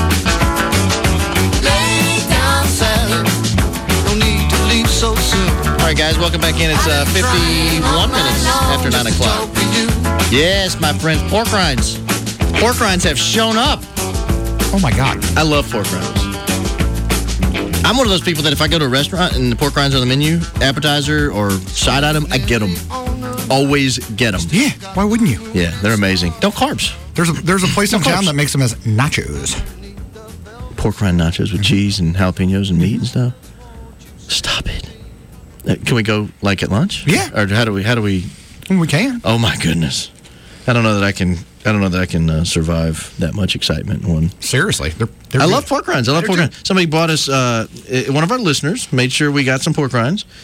Lay down, Sally, no need to leave so soon. All right, guys, welcome back in. It's 51 minutes after 9 o'clock. Yes, my friend, pork rinds. Pork rinds have shown up. Oh, my God. I love pork rinds. I'm one of those people that if I go to a restaurant and the pork rinds on the menu, appetizer or side item, I get them. Always get them. Yeah, why wouldn't you? Yeah, they're amazing. No carbs. There's a place in town that makes them as nachos. Pork rind nachos with cheese and jalapenos and meat and stuff. Stop it. Can we go like at lunch? Yeah. Or how do we? We can. Oh my goodness. I don't know that I can survive that much excitement in one. Seriously. I love pork rinds. I love pork rinds. Somebody bought us, one of our listeners made sure we got some pork rinds.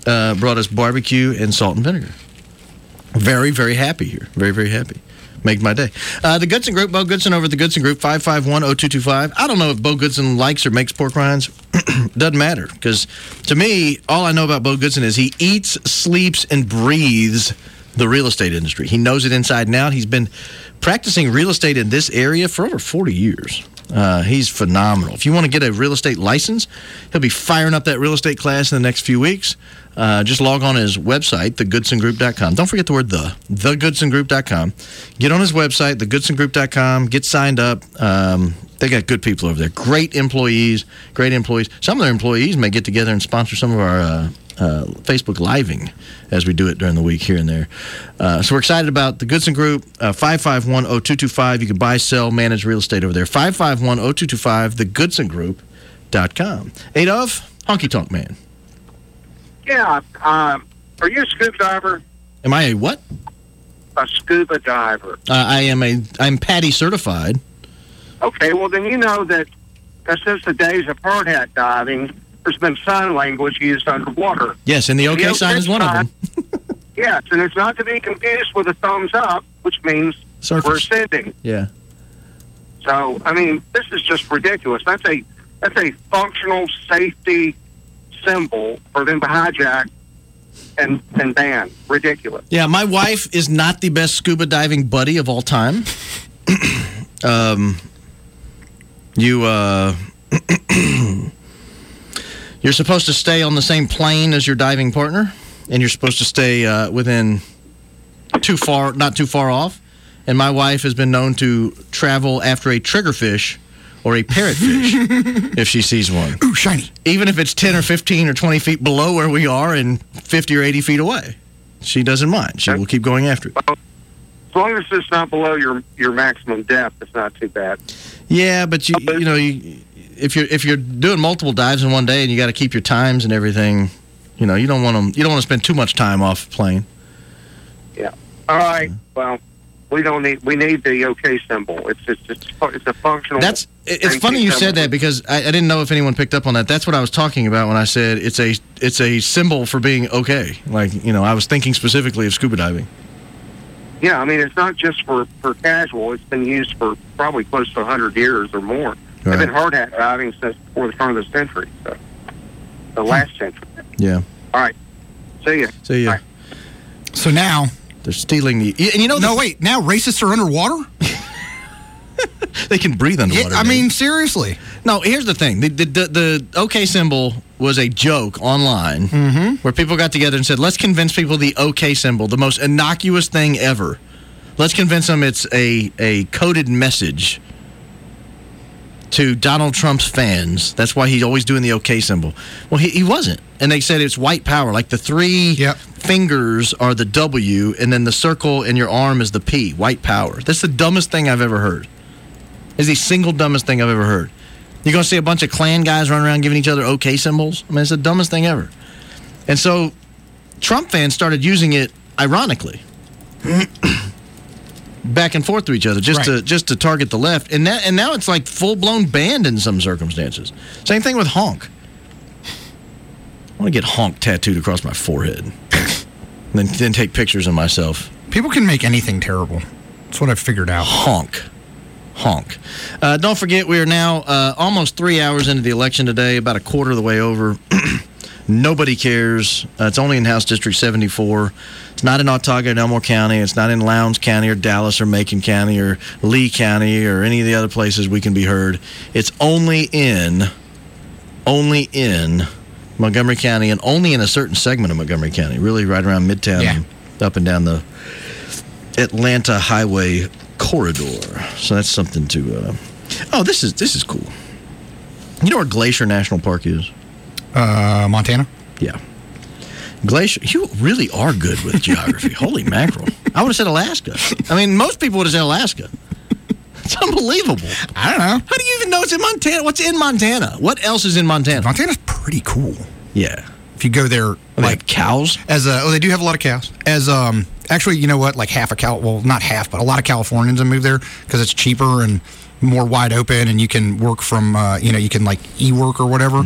brought us barbecue and salt and vinegar. Very, very happy here. Very, very happy. Made my day. The Goodson Group, Bo Goodson over at the Goodson Group, 551-0225. I don't know if Bo Goodson likes or makes pork rinds. Doesn't matter, because to me, all I know about Bo Goodson is he eats, sleeps, and breathes the real estate industry. He knows it inside and out. He's been practicing real estate in this area for over 40 years. He's phenomenal. If you want to get a real estate license, he'll be firing up that real estate class in the next few weeks. Just log on his website, thegoodsongroup.com. Don't forget the word thegoodsongroup.com. Get on his website, thegoodsongroup.com. Get signed up. They got good people over there. Great employees. Some of their employees may get together and sponsor some of our Facebook Living as we do it during the week here and there. So we're excited about the Goodson Group, 551-0225. You can buy, sell, manage real estate over there. 551-0225, thegoodsongroup.com. Adolph, Honky Tonk Man. Yeah. Are you a scuba diver? Am I a what? A scuba diver. I'm PADI certified. Okay, well then you know that since the days of hard hat diving, there's been sign language used underwater. Yes, and the OK sign is one of them. Yes, and it's not to be confused with a thumbs up, which means we're ascending. Yeah. So, I mean, this is just ridiculous. That's a functional safety symbol for them to hijack and ban. Ridiculous. Yeah, my wife is not the best scuba diving buddy of all time. You're supposed to stay on the same plane as your diving partner, and you're supposed to stay within not too far off. And my wife has been known to travel after a triggerfish or a parrotfish if she sees one. Ooh, shiny. Even if it's 10 or 15 or 20 feet below where we are and 50 or 80 feet away. She doesn't mind. She will keep going after it. As long as it's not below your maximum depth, it's not too bad. Yeah, but if you're doing multiple dives in one day and you got to keep your times and everything, you don't want to spend too much time off the plane. Yeah. All right. Well, we need the OK symbol. It's a functional. It's funny you said that, because I didn't know if anyone picked up on that. That's what I was talking about when I said it's a symbol for being okay. Like, I was thinking specifically of scuba diving. Yeah, I mean, it's not just for casual. It's been used for probably close to 100 years or more. Right. They've been hard hat diving since before the turn of the century, so the last century. Yeah. All right. See ya. See ya. Right. So now they're stealing the. And no, wait. Now racists are underwater. They can breathe underwater. Yeah, I mean, seriously. No, here's the thing. The OK symbol was a joke online where people got together and said, let's convince people the OK symbol, the most innocuous thing ever. Let's convince them it's a coded message to Donald Trump's fans. That's why he's always doing the OK symbol. Well, he wasn't. And they said it's white power. Like the three fingers are the W, and then the circle in your arm is the P. White power. That's the dumbest thing I've ever heard. It's the single dumbest thing I've ever heard. You're going to see a bunch of Klan guys running around giving each other OK symbols? I mean, it's the dumbest thing ever. And so Trump fans started using it ironically. Back and forth to each other just to target the left. And now it's like full-blown banned in some circumstances. Same thing with honk. I want to get honk tattooed across my forehead. And then take pictures of myself. People can make anything terrible. That's what I've figured out. Honk. Don't forget, we are now almost 3 hours into the election today, about a quarter of the way over. Nobody cares. It's only in House District 74. It's not in Autauga and Elmore County. It's not in Lowndes County or Dallas or Macon County or Lee County or any of the other places we can be heard. It's only in Montgomery County, and only in a certain segment of Montgomery County, really right around Midtown and up and down the Atlanta Highway corridor. So that's something to this is cool. You know where Glacier National Park is? Montana? Yeah. Glacier, you really are good with geography. Holy mackerel. I would have said Alaska. I mean, most people would have said Alaska. It's unbelievable. I don't know. How do you even know it's in Montana? What's in Montana? What else is in Montana? Montana's pretty cool. Yeah. If you go there, like cows? They do have a lot of cows. Actually, you know what? Like half not half, but a lot of Californians have moved there because it's cheaper and more wide open, and you can work from, you can like e-work or whatever.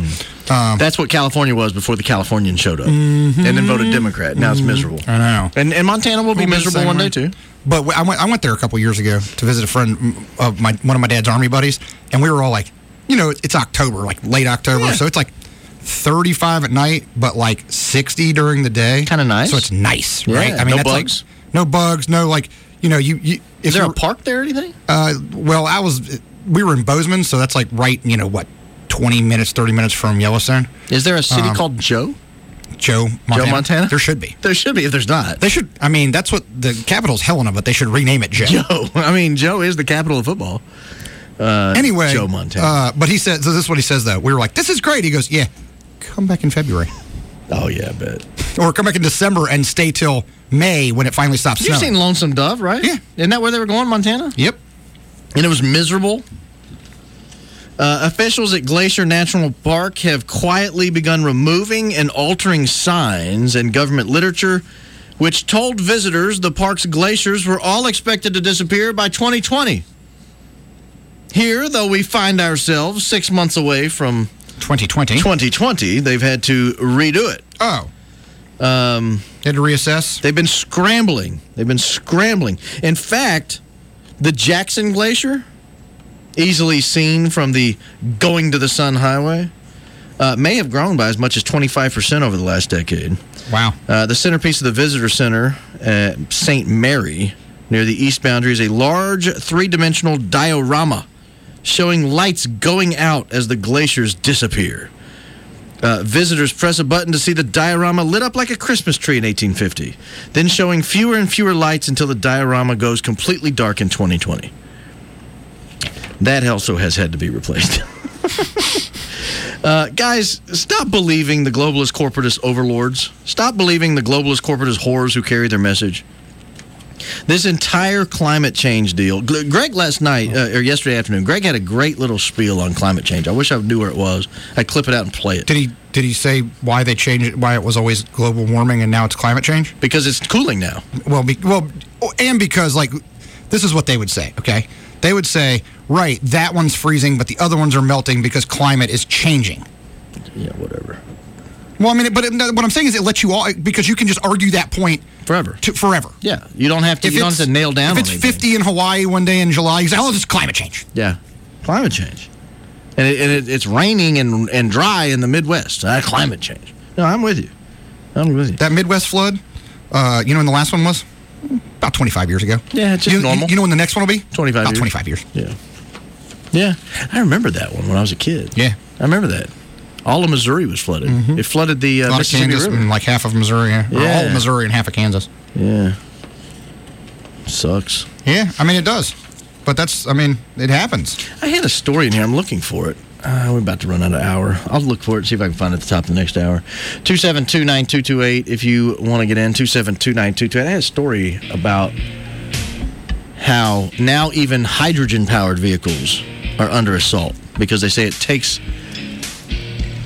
That's what California was before the Californians showed up Mhm. and then voted Democrat. Now it's miserable. I know. And Montana will be miserable one day, too. But I went there a couple years ago to visit a friend of one of my dad's Army buddies, and we were all like, it's October, like late October, so it's like 35 at night, but like 60 during the day. Kind of nice. So it's nice, Yeah, right? I mean, no that's bugs? no bugs, no Is there a park there or anything? Well, we were in Bozeman, so that's like right, 20 minutes, 30 minutes from Yellowstone. Is there a city called Joe? Joe, Montana? Joe, Montana? There should be. There should be if there's not. They should. I mean, that's what the capital's Helena, but they should rename it Joe. Joe. I mean, Joe is the capital of football. Anyway, Joe, Montana. But he said, so this is what he says, though. We were like, this is great. He goes, yeah, come back in February. Oh, yeah, I bet. Or come back in December and stay till May when it finally stops You've snowing. seen Lonesome Dove, right? Yeah. Isn't that where they were going, Montana? Yep. And it was miserable. Officials at Glacier National Park have quietly begun removing and altering signs and government literature which told visitors the park's glaciers were all expected to disappear by 2020. Here, though we find ourselves 6 months away from 2020, they've had to redo it. Oh. Had to reassess? They've been scrambling. In fact, the Jackson Glacier, easily seen from the Going to the Sun Highway, may have grown by as much as 25% over the last decade. Wow. The centerpiece of the visitor center at St. Mary, near the east boundary, is a large three-dimensional diorama showing lights going out as the glaciers disappear. Visitors press a button to see the diorama lit up like a Christmas tree in 1850, then showing fewer and fewer lights until the diorama goes completely dark in 2020. That also has had to be replaced. Guys, stop believing the globalist corporatist overlords. Stop believing the globalist corporatist whores who carry their message. This entire climate change deal. Greg last night, or yesterday afternoon, Greg had a great little spiel on climate change. I wish I knew where it was. I'd clip it out and play it. Did he say why they changed it, why it was always global warming and now it's climate change? Because it's cooling now. And because, like, this is what they would say, okay? They would say, right, that one's freezing, but the other ones are melting because climate is changing. Yeah, whatever. Well, I mean, but what I'm saying is it lets you all, because you can just argue that point forever. Forever. Yeah, you don't have to nail down If it's 50 in Hawaii one day in July, you say, oh, this is climate change. Yeah, climate change. And it's raining and dry in the Midwest. Climate change. No, I'm with you. That Midwest flood, when the last one was? About 25 years ago. Yeah, it's just normal. You know when the next one will be? 25 About years. 25 years. Yeah. Yeah, I remember that one when I was a kid. Yeah. I remember that. All of Missouri was flooded. Mm-hmm. It flooded the a lot Mississippi of Kansas River. and like half of Missouri. Yeah. Or all of Missouri and half of Kansas. Yeah. Sucks. Yeah, I mean, it does. But it happens. I had a story in here. I'm looking for it. We're about to run out of hour. I'll look for it, see if I can find it at the top of the next hour. 272-9228 if you want to get in. 272-9228. I had a story about how now even hydrogen-powered vehicles are under assault because they say it takes